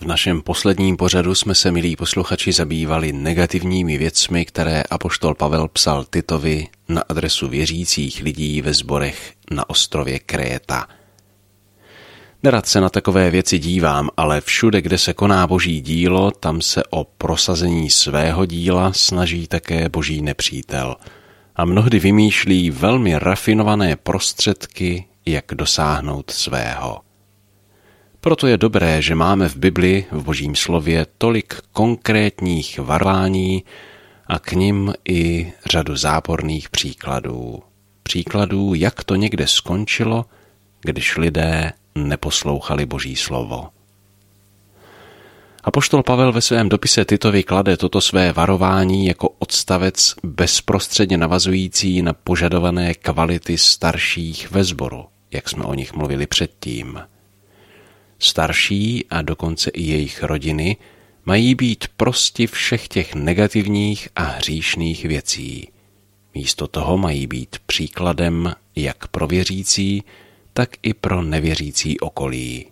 V našem posledním pořadu jsme se, milí posluchači, zabývali negativními věcmi, které apoštol Pavel psal Titovi na adresu věřících lidí ve sborech na ostrově Kréta. Nerad se na takové věci dívám, ale všude, kde se koná boží dílo, tam se o prosazení svého díla snaží také boží nepřítel a mnohdy vymýšlí velmi rafinované prostředky, jak dosáhnout svého. Proto je dobré, že máme v Bibli, v Božím slově, tolik konkrétních varování a k nim i řadu záporných příkladů. Příkladů, jak to někde skončilo, když lidé neposlouchali Boží slovo. Apoštol Pavel ve svém dopise Titovi klade toto své varování jako odstavec bezprostředně navazující na požadované kvality starších ve sboru, jak jsme o nich mluvili předtím. Starší a dokonce i jejich rodiny mají být prosti všech těch negativních a hříšných věcí. Místo toho mají být příkladem jak pro věřící, tak i pro nevěřící okolí.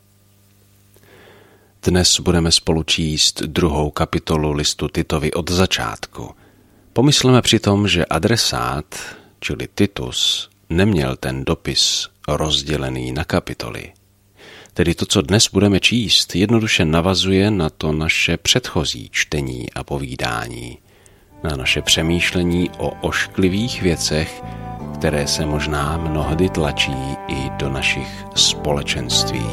Dnes budeme spolu číst 2. kapitolu listu Titovi od začátku. Pomysleme přitom, že adresát, čili Titus, neměl ten dopis rozdělený na kapitoly. Tedy to, co dnes budeme číst, jednoduše navazuje na to naše předchozí čtení a povídání, na naše přemýšlení o ošklivých věcech, které se možná mnohdy tlačí i do našich společenství.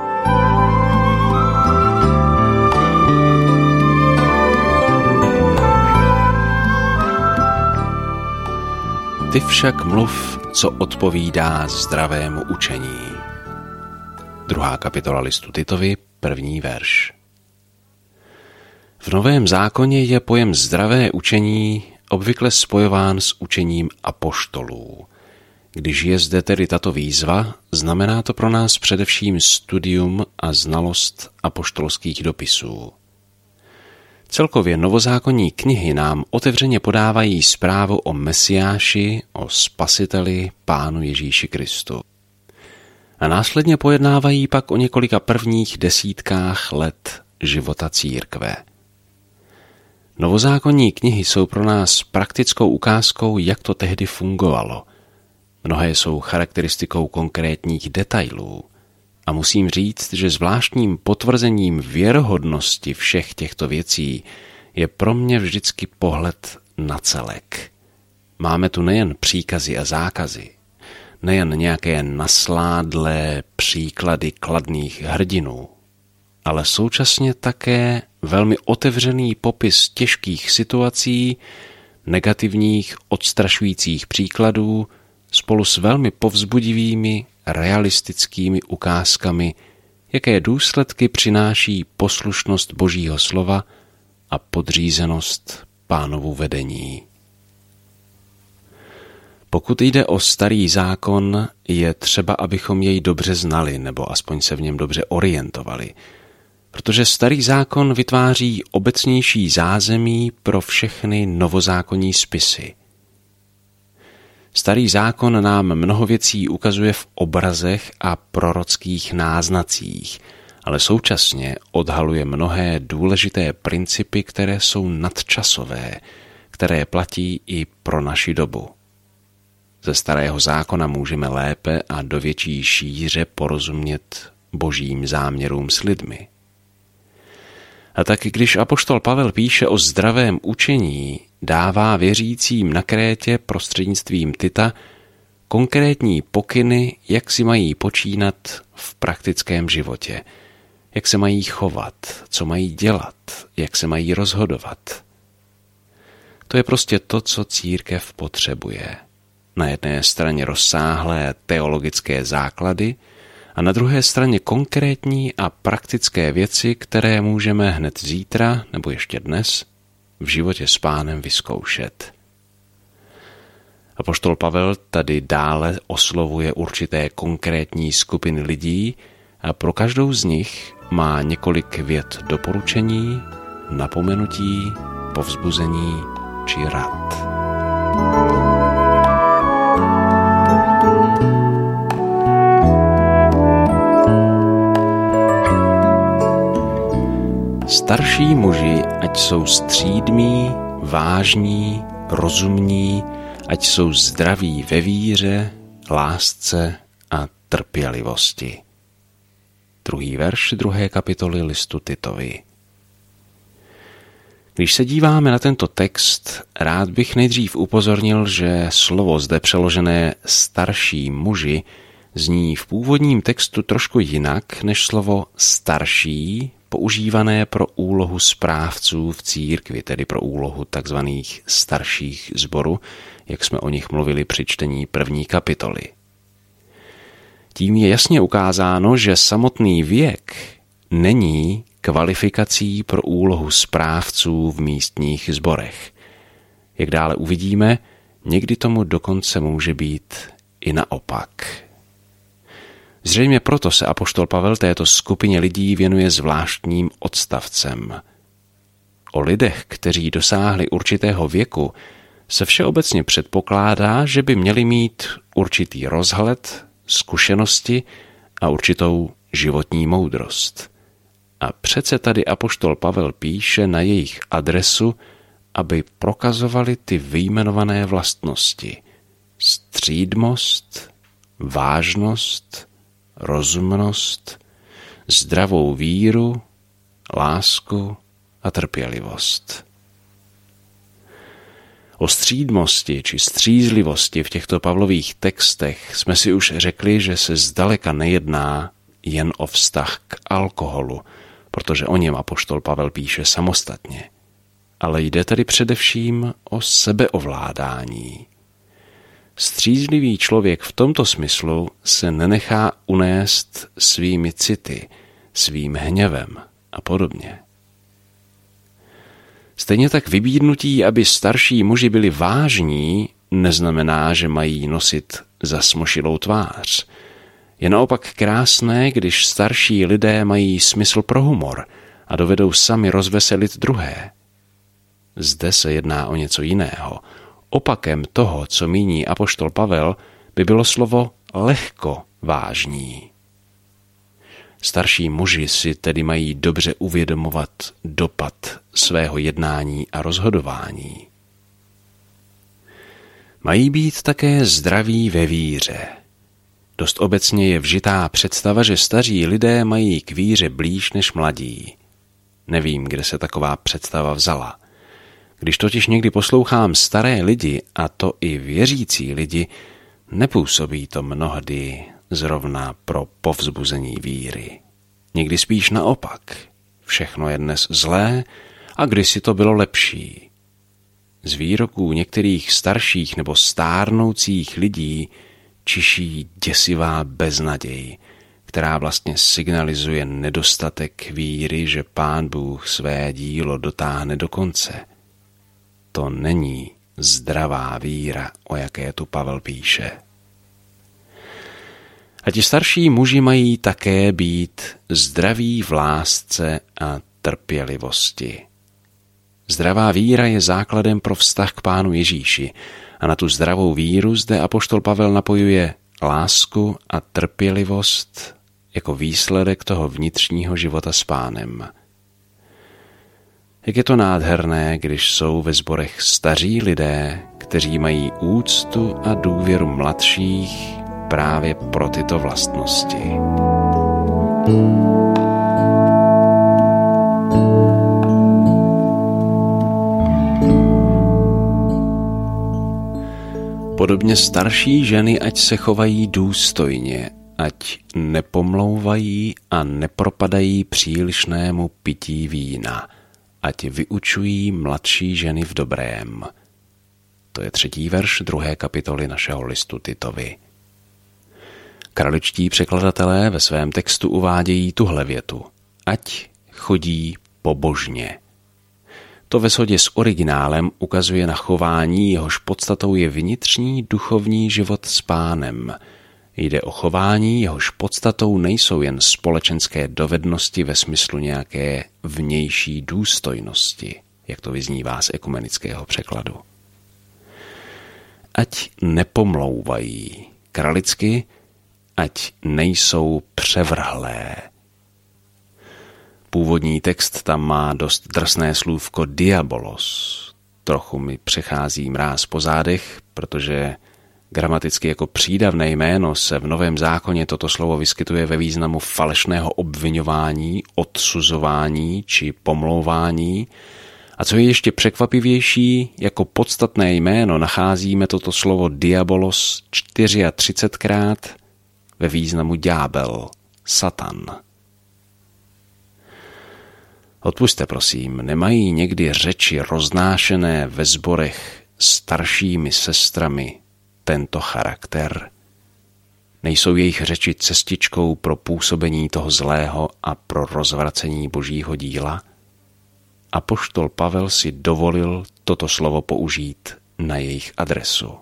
Ty však mluv, co odpovídá zdravému učení. 2. kapitola listu Titovi, 1. verš. V Novém zákoně je pojem zdravé učení obvykle spojován s učením apoštolů. Když je zde tedy tato výzva, znamená to pro nás především studium a znalost apoštolských dopisů. Celkově novozákonní knihy nám otevřeně podávají zprávu o Mesiáši, o Spasiteli, Pánu Ježíši Kristu. A následně pojednávají pak o několika prvních desítkách let života církve. Novozákonní knihy jsou pro nás praktickou ukázkou, jak to tehdy fungovalo. Mnohé jsou charakteristikou konkrétních detailů. A musím říct, že zvláštním potvrzením věrohodnosti všech těchto věcí je pro mě vždycky pohled na celek. Máme tu nejen příkazy a zákazy, nejen nějaké nasládlé příklady kladných hrdinů, ale současně také velmi otevřený popis těžkých situací, negativních, odstrašujících příkladů, spolu s velmi povzbudivými, realistickými ukázkami, jaké důsledky přináší poslušnost Božího slova a podřízenost Pánovu vedení. Pokud jde o starý zákon, je třeba, abychom jej dobře znali, nebo aspoň se v něm dobře orientovali, protože starý zákon vytváří obecnější zázemí pro všechny novozákonní spisy. Starý zákon nám mnoho věcí ukazuje v obrazech a prorockých náznacích, ale současně odhaluje mnohé důležité principy, které jsou nadčasové, které platí i pro naši dobu. Ze starého zákona můžeme lépe a do větší šíře porozumět božím záměrům s lidmi. A tak když apoštol Pavel píše o zdravém učení, dává věřícím na Krétě prostřednictvím Tita konkrétní pokyny, jak si mají počínat v praktickém životě, jak se mají chovat, co mají dělat, jak se mají rozhodovat. To je prostě to, co církev potřebuje. Na jedné straně rozsáhlé teologické základy a na druhé straně konkrétní a praktické věci, které můžeme hned zítra nebo ještě dnes v životě s Pánem vyzkoušet. Apoštol Pavel tady dále oslovuje určité konkrétní skupiny lidí a pro každou z nich má několik vět doporučení, napomenutí, povzbuzení či rad. Starší muži, ať jsou střídmí, vážní, rozumní, ať jsou zdraví ve víře, lásce a trpělivosti. 2. verš 2. kapitoly listu Titovi. Když se díváme na tento text, rád bych nejdřív upozornil, že slovo zde přeložené starší muži zní v původním textu trošku jinak než slovo starší, používané pro úlohu správců v církvi, tedy pro úlohu takzvaných starších sborů, jak jsme o nich mluvili při čtení 1. kapitoly. Tím je jasně ukázáno, že samotný věk není kvalifikací pro úlohu správců v místních sborech. Jak dále uvidíme, někdy tomu dokonce může být i naopak. Zřejmě proto se apoštol Pavel této skupině lidí věnuje zvláštním odstavcem. O lidech, kteří dosáhli určitého věku, se všeobecně předpokládá, že by měli mít určitý rozhled, zkušenosti a určitou životní moudrost. A přece tady apoštol Pavel píše na jejich adresu, aby prokazovali ty vyjmenované vlastnosti. Střídmost, vážnost, rozumnost, zdravou víru, lásku a trpělivost. O střídmosti či střízlivosti v těchto Pavlových textech jsme si už řekli, že se zdaleka nejedná jen o vztah k alkoholu, protože o něm apoštol Pavel píše samostatně. Ale jde tedy především o sebeovládání. Střízlivý člověk v tomto smyslu se nenechá unést svými city, svým hněvem a podobně. Stejně tak vybídnutí, aby starší muži byli vážní, neznamená, že mají nosit zasmošilou tvář. Je naopak krásné, když starší lidé mají smysl pro humor a dovedou sami rozveselit druhé. Zde se jedná o něco jiného. Opakem toho, co míní apoštol Pavel, by bylo slovo lehko vážní. Starší muži si tedy mají dobře uvědomovat dopad svého jednání a rozhodování. Mají být také zdraví ve víře. Dost obecně je vžitá představa, že staří lidé mají k víře blíž než mladí. Nevím, kde se taková představa vzala. Když totiž někdy poslouchám staré lidi, a to i věřící lidi, nepůsobí to mnohdy zrovna pro povzbuzení víry. Někdy spíš naopak. Všechno je dnes zlé a kdysi to bylo lepší. Z výroků některých starších nebo stárnoucích lidí čiší děsivá beznaděj, která vlastně signalizuje nedostatek víry, že Pán Bůh své dílo dotáhne do konce. To není zdravá víra, o jaké tu Pavel píše. A ti starší muži mají také být zdraví v lásce a trpělivosti. Zdravá víra je základem pro vztah k Pánu Ježíši a na tu zdravou víru zde apoštol Pavel napojuje lásku a trpělivost jako výsledek toho vnitřního života s Pánem. Jak je to nádherné, když jsou ve sborech staří lidé, kteří mají úctu a důvěru mladších právě pro tyto vlastnosti. Podobně starší ženy ať se chovají důstojně, ať nepomlouvají a nepropadají přílišnému pití vína, ať vyučují mladší ženy v dobrém. To je 3. verš 2. kapitoly našeho listu Titovi. Kraličtí překladatelé ve svém textu uvádějí tuhle větu. Ať chodí pobožně. To ve shodě s originálem ukazuje na chování, jehož podstatou je vnitřní duchovní život s Pánem. Jde o chování, jehož podstatou nejsou jen společenské dovednosti ve smyslu nějaké vnější důstojnosti, jak to vyznívá z ekumenického překladu. Ať nepomlouvají, kralicky, ať nejsou převrhlé. Původní text tam má dost drsné slůvko diabolos. Trochu mi přechází mráz po zádech, protože gramaticky jako přídavné jméno se v Novém zákoně toto slovo vyskytuje ve významu falešného obviňování, odsuzování či pomlouvání. A co je ještě překvapivější, jako podstatné jméno nacházíme toto slovo diabolos 34krát ve významu ďábel, satan. Odpusťte prosím, nemají někdy řeči roznášené ve sborech staršími sestrami tento charakter? Nejsou jejich řeči cestičkou pro působení toho zlého a pro rozvracení božího díla? Apoštol Pavel si dovolil toto slovo použít na jejich adresu.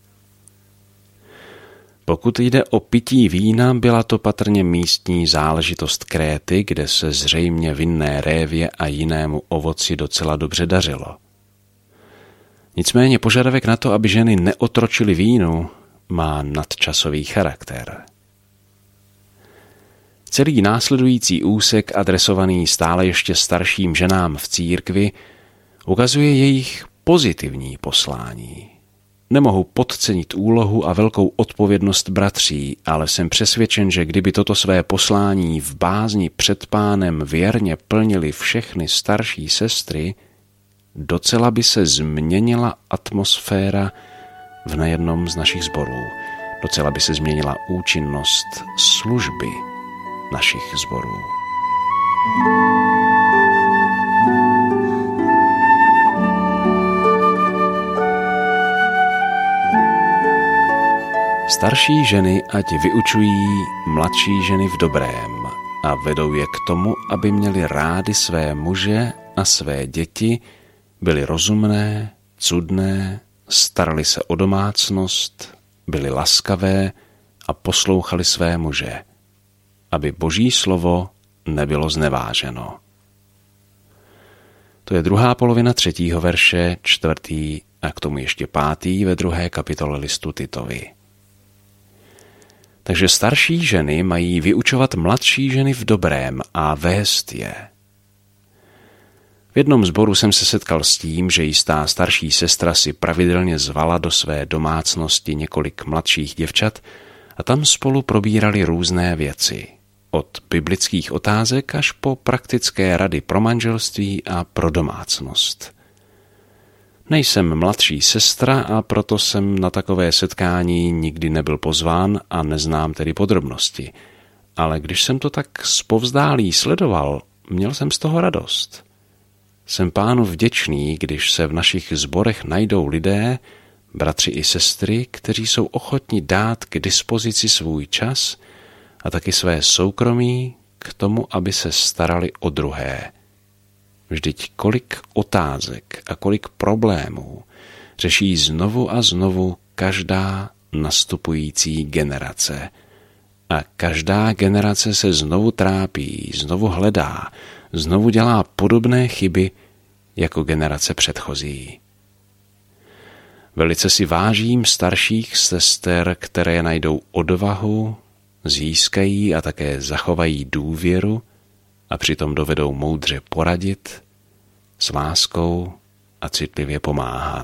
Pokud jde o pití vína, byla to patrně místní záležitost Kréty, kde se zřejmě vinné révě a jinému ovoci docela dobře dařilo. Nicméně požadavek na to, aby ženy neotročily vínu, má nadčasový charakter. Celý následující úsek, adresovaný stále ještě starším ženám v církvi, ukazuje jejich pozitivní poslání. Nemohu podcenit úlohu a velkou odpovědnost bratří, ale jsem přesvědčen, že kdyby toto své poslání v bázni před Pánem věrně plnili všechny starší sestry, docela by se změnila atmosféra v nejednom z našich sborů. Docela by se změnila účinnost služby našich sborů. Starší ženy ať vyučují mladší ženy v dobrém a vedou je k tomu, aby měly rády své muže a své děti, byly rozumné, cudné, starali se o domácnost, byly laskavé a poslouchali své muže, aby Boží slovo nebylo zneváženo. To je druhá polovina 3. verše, 4. a k tomu ještě 5. ve 2. kapitole listu Titovi. Takže starší ženy mají vyučovat mladší ženy v dobrém a vést je. V jednom sboru jsem se setkal s tím, že jistá starší sestra si pravidelně zvala do své domácnosti několik mladších děvčat a tam spolu probírali různé věci. Od biblických otázek až po praktické rady pro manželství a pro domácnost. Nejsem mladší sestra a proto jsem na takové setkání nikdy nebyl pozván a neznám tedy podrobnosti. Ale když jsem to tak zpovzdálí sledoval, měl jsem z toho radost. Jsem Pánu vděčný, když se v našich sborech najdou lidé, bratři i sestry, kteří jsou ochotni dát k dispozici svůj čas a taky své soukromí k tomu, aby se starali o druhé. Vždyť kolik otázek a kolik problémů řeší znovu a znovu každá nastupující generace. A každá generace se znovu trápí, znovu hledá, znovu dělá podobné chyby jako generace předchozí. Velice si vážím starších sester, které najdou odvahu, získají a také zachovají důvěru a přitom dovedou moudře poradit, s láskou a citlivě pomáhat.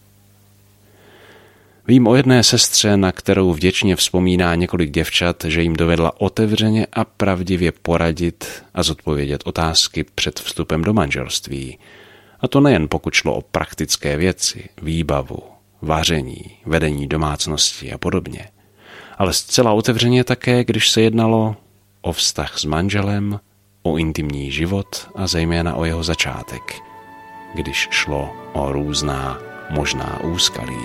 Vím o jedné sestře, na kterou vděčně vzpomíná několik děvčat, že jim dovedla otevřeně a pravdivě poradit a zodpovědět otázky před vstupem do manželství. A to nejen pokud šlo o praktické věci, výbavu, vaření, vedení domácnosti a podobně, ale zcela otevřeně také, když se jednalo o vztah s manželem, o intimní život a zejména o jeho začátek, když šlo o různá možná úskalí.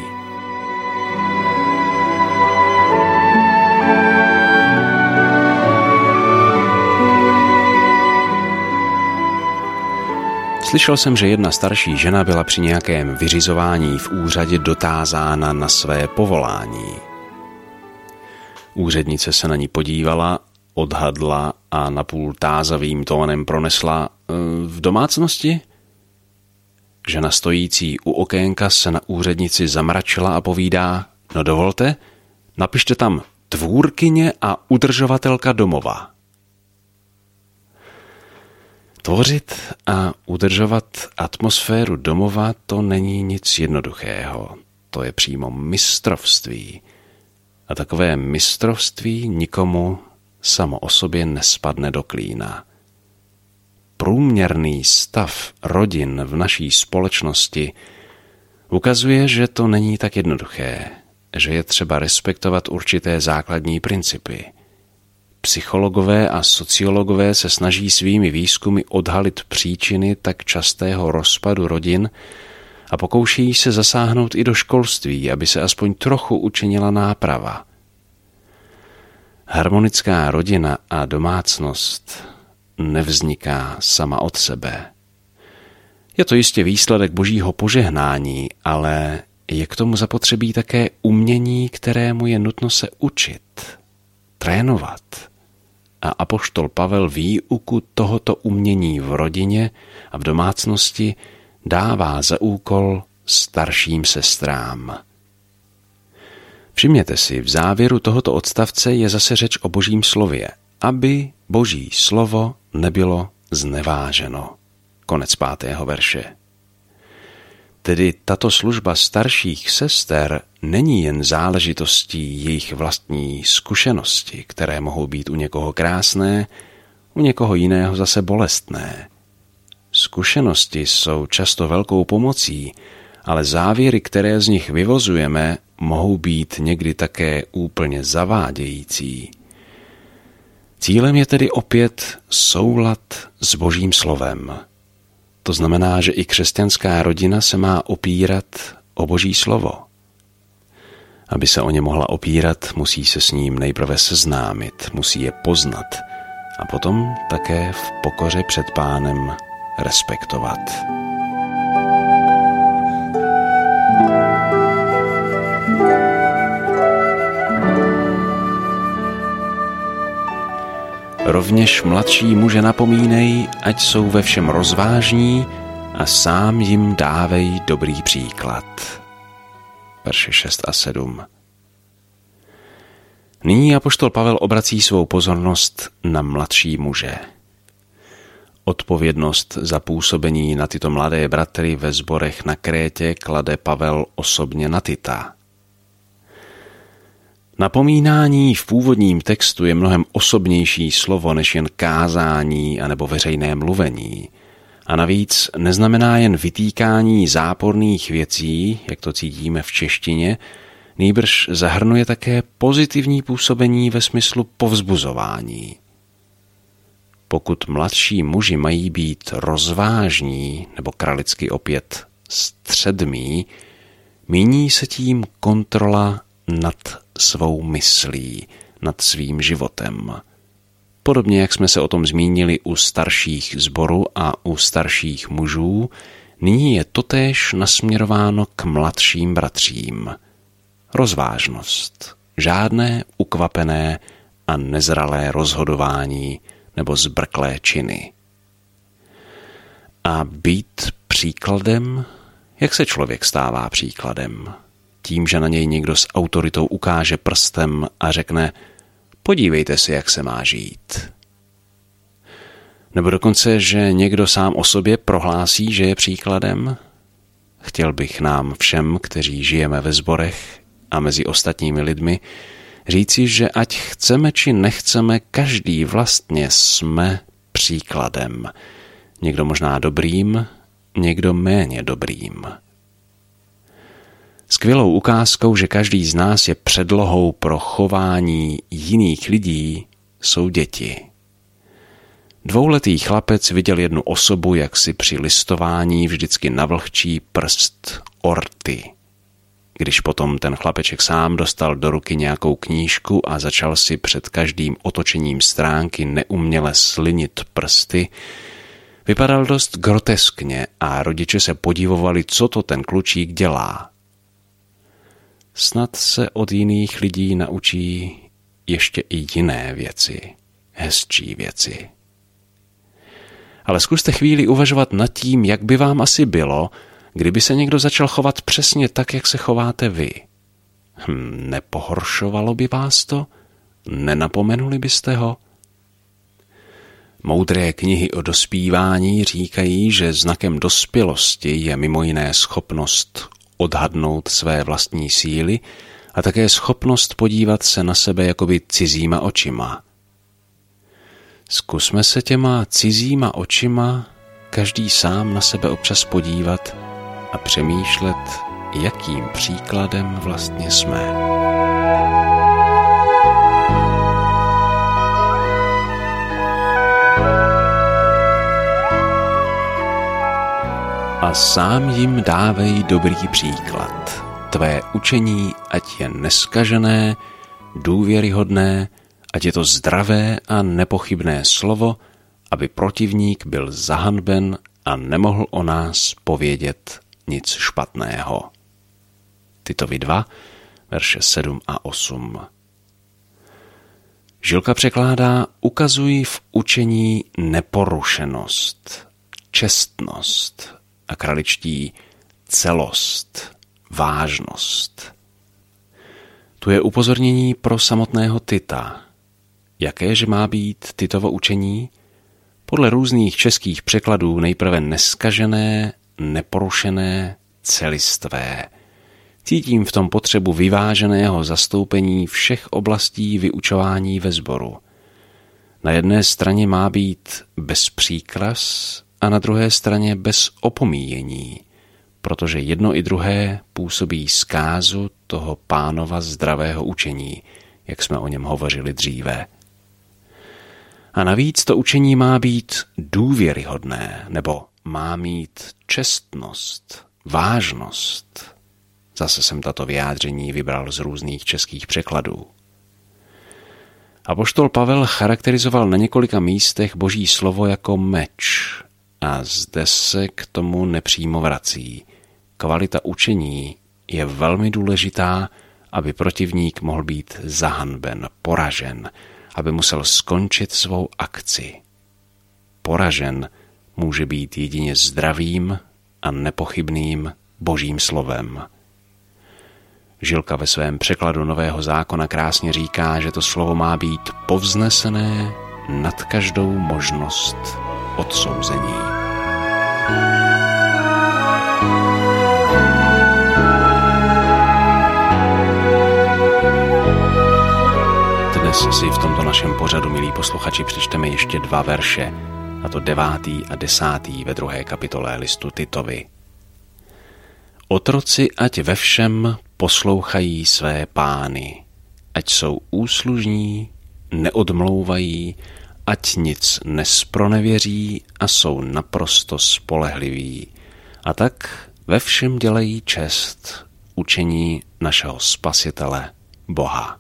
Slyšel jsem, že jedna starší žena byla při nějakém vyřizování v úřadě dotázána na své povolání. Úřednice se na ní podívala, odhadla a napůl tázavým tónem pronesla: v domácnosti? Žena stojící u okénka se na úřednici zamračila a povídá: no dovolte, napište tam tvůrkyně a udržovatelka domova. Tvořit a udržovat atmosféru domova, to není nic jednoduchého. To je přímo mistrovství. A takové mistrovství nikomu samo o sobě nespadne do klína. Průměrný stav rodin v naší společnosti ukazuje, že to není tak jednoduché, že je třeba respektovat určité základní principy. Psychologové a sociologové se snaží svými výzkumy odhalit příčiny tak častého rozpadu rodin a pokoušejí se zasáhnout i do školství, aby se aspoň trochu učinila náprava. Harmonická rodina a domácnost nevzniká sama od sebe. Je to jistě výsledek božího požehnání, ale je k tomu zapotřebí také umění, kterému je nutno se učit, trénovat. A apoštol Pavel výuku tohoto umění v rodině a v domácnosti dává za úkol starším sestrám. Všimněte si, v závěru tohoto odstavce je zase řeč o božím slově, aby boží slovo nebylo zneváženo. Konec 5. verše. Tedy tato služba starších sester není jen záležitostí jejich vlastní zkušenosti, které mohou být u někoho krásné, u někoho jiného zase bolestné. Zkušenosti jsou často velkou pomocí, ale závěry, které z nich vyvozujeme, mohou být někdy také úplně zavádějící. Cílem je tedy opět soulad s božím slovem. To znamená, že i křesťanská rodina se má opírat o boží slovo. Aby se o ně mohla opírat, musí se s ním nejprve seznámit, musí je poznat a potom také v pokoře před Pánem respektovat. Rovněž mladší muže napomínej, ať jsou ve všem rozvážní a sám jim dávej dobrý příklad. Verše 6 a 7. Nyní apoštol Pavel obrací svou pozornost na mladší muže. Odpovědnost za působení na tyto mladé bratry ve sborech na Krétě klade Pavel osobně na Tita. Napomínání v původním textu je mnohem osobnější slovo než jen kázání anebo veřejné mluvení. A navíc neznamená jen vytýkání záporných věcí, jak to cítíme v češtině, nýbrž zahrnuje také pozitivní působení ve smyslu povzbuzování. Pokud mladší muži mají být rozvážní, nebo kralicky opět středmí, míní se tím kontrola nad svou myslí, nad svým životem. Podobně, jak jsme se o tom zmínili u starších sborů a u starších mužů, nyní je totéž nasměrováno k mladším bratřím. Rozvážnost, žádné ukvapené a nezralé rozhodování nebo zbrklé činy. A být příkladem, jak se člověk stává příkladem? Tím, že na něj někdo s autoritou ukáže prstem a řekne: podívejte si, jak se má žít. Nebo dokonce, že někdo sám o sobě prohlásí, že je příkladem? Chtěl bych nám všem, kteří žijeme ve sborech a mezi ostatními lidmi, říci, že ať chceme či nechceme, každý vlastně jsme příkladem. Někdo možná dobrým, někdo méně dobrým. Skvělou ukázkou, že každý z nás je předlohou pro chování jiných lidí, jsou děti. 2letý chlapec viděl jednu osobu, jak si při listování vždycky navlhčí prst orty. Když potom ten chlapeček sám dostal do ruky nějakou knížku a začal si před každým otočením stránky neuměle slinit prsty, vypadal dost groteskně a rodiče se podivovali, co to ten klučík dělá. Snad se od jiných lidí naučí ještě i jiné věci, hezčí věci. Ale zkuste chvíli uvažovat nad tím, jak by vám asi bylo, kdyby se někdo začal chovat přesně tak, jak se chováte vy. Nepohoršovalo by vás to? Nenapomenuli byste ho? Moudré knihy o dospívání říkají, že znakem dospělosti je mimo jiné schopnost odhadnout své vlastní síly a také schopnost podívat se na sebe jakoby cizíma očima. Zkusme se těma cizíma očima každý sám na sebe občas podívat a přemýšlet, jakým příkladem vlastně jsme. A sám jim dávej dobrý příklad. Tvé učení ať je neskažené, důvěryhodné, ať je to zdravé a nepochybné slovo, aby protivník byl zahanben a nemohl o nás povědět nic špatného. Titovi 2, verše 7 a 8. Žilka překládá: ukazuj v učení neporušenost, čestnost, a kraličtí celost, vážnost. Tu je upozornění pro samotného Tita. Jakéže má být Titovo učení? Podle různých českých překladů nejprve neskažené, neporušené, celistvé. Cítím v tom potřebu vyváženého zastoupení všech oblastí vyučování ve sboru. Na jedné straně má být bez příkras a na druhé straně bez opomíjení, protože jedno i druhé působí zkázu toho Pánova zdravého učení, jak jsme o něm hovořili dříve. A navíc to učení má být důvěryhodné, nebo má mít čestnost, vážnost. Zase jsem tato vyjádření vybral z různých českých překladů. Apoštol Pavel charakterizoval na několika místech Boží slovo jako meč a zde se k tomu nepřímo vrací. Kvalita učení je velmi důležitá, aby protivník mohl být zahanben, poražen, aby musel skončit svou akci. Poražen může být jedině zdravým a nepochybným Božím slovem. Žilka ve svém překladu Nového zákona krásně říká, že to slovo má být povznesené nad každou možnost odsouzení. Dnes si v tomto našem pořadu, milí posluchači, přečteme ještě 2 verše, a to 9. a 10. ve 2. kapitole listu Titovi. Otroci ať ve všem poslouchají své pány, ať jsou úslužní, neodmlouvají, ať nic nespronevěří a jsou naprosto spolehliví. A tak ve všem dělají čest učení našeho Spasitele, Boha.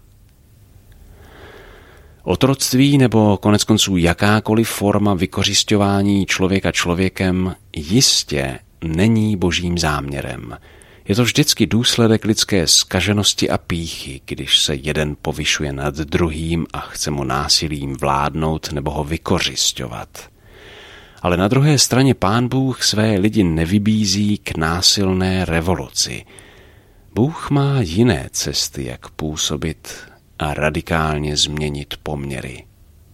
Otroctví nebo koneckonců jakákoliv forma vykořisťování člověka člověkem jistě není Božím záměrem. Je to vždycky důsledek lidské zkaženosti a pýchy, když se jeden povyšuje nad druhým a chce mu násilím vládnout nebo ho vykořisťovat. Ale na druhé straně Pán Bůh své lidi nevybízí k násilné revoluci. Bůh má jiné cesty, jak působit a radikálně změnit poměry.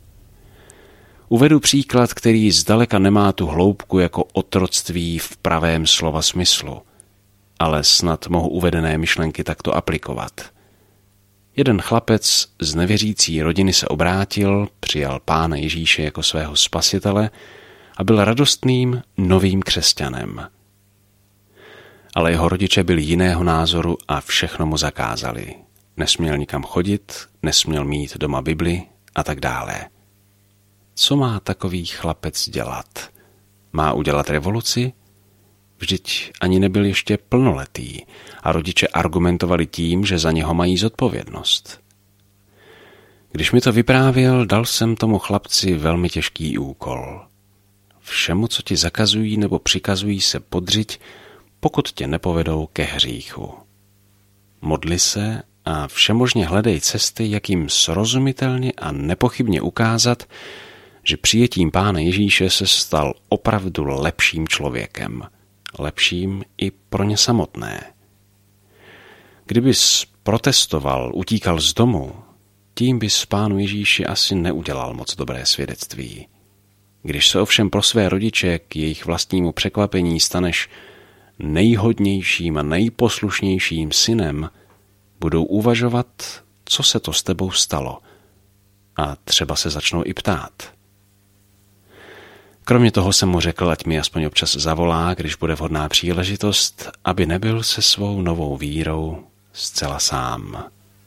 Uvedu příklad, který zdaleka nemá tu hloubku jako otroctví v pravém slova smyslu, ale snad mohu uvedené myšlenky takto aplikovat. Jeden chlapec z nevěřící rodiny se obrátil, přijal Pána Ježíše jako svého Spasitele a byl radostným novým křesťanem. Ale jeho rodiče byli jiného názoru a všechno mu zakázali. Nesměl nikam chodit, nesměl mít doma Bibli a tak dále. Co má takový chlapec dělat? Má udělat revoluci? Vždyť ani nebyl ještě plnoletý a rodiče argumentovali tím, že za něho mají zodpovědnost. Když mi to vyprávěl, dal jsem tomu chlapci velmi těžký úkol. Všemu, co ti zakazují nebo přikazují, se podřiď, pokud tě nepovedou ke hříchu. Modli se a všemožně hledej cesty, jak jim srozumitelně a nepochybně ukázat, že přijetím Pána Ježíše se stal opravdu lepším člověkem. Lepším i pro ně samotné. Kdybys protestoval, utíkal z domu, tím bys Pánu Ježíši asi neudělal moc dobré svědectví. Když se ovšem pro své rodiče k jejich vlastnímu překvapení staneš nejhodnějším a nejposlušnějším synem, budou uvažovat, co se to s tebou stalo, a třeba se začnou i ptát. Kromě toho jsem mu řekl, ať mi aspoň občas zavolá, když bude vhodná příležitost, aby nebyl se svou novou vírou zcela sám.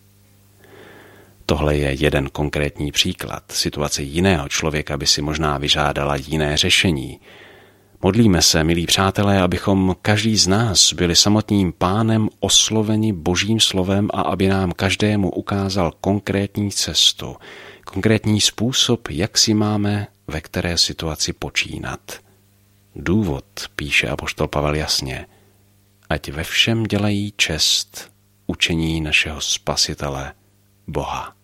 Tohle je jeden konkrétní příklad. Situace jiného člověka by si možná vyžádala jiné řešení. Modlíme se, milí přátelé, abychom každý z nás byli samotným Pánem osloveni Božím slovem a aby nám každému ukázal konkrétní cestu, konkrétní způsob, jak si máme ve které situaci počínat. Důvod, píše apoštol Pavel jasně, ať ve všem dělají čest učení našeho Spasitele Boha.